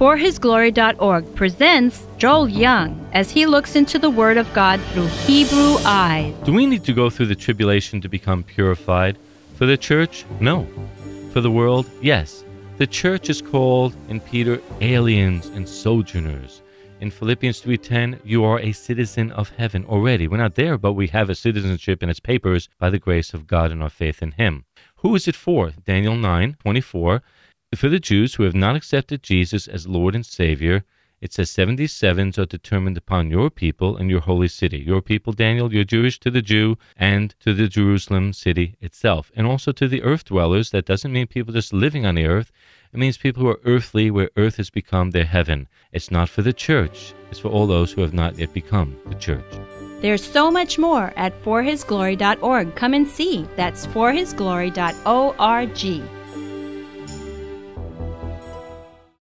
ForHisGlory.org presents Joel Young as he looks into the Word of God through Hebrew eyes. Do we need to go through the tribulation to become purified? For the church, no. For the world, yes. The church is called in Peter aliens and sojourners. In Philippians 3:10, you are a citizen of heaven already. We're not there, but we have a citizenship and its papers by the grace of God and our faith in Him. Who is it for? Daniel 9:24. For the Jews who have not accepted Jesus as Lord and Savior, it says 77s are determined upon your people and your holy city. Your people, Daniel, you're Jewish to the Jew and to the Jerusalem city itself. And also to the earth dwellers. That doesn't mean people just living on the earth. It means people who are earthly, where earth has become their heaven. It's not for the church. It's for all those who have not yet become the church. There's so much more at ForHisGlory.org. Come and see. That's ForHisGlory.org.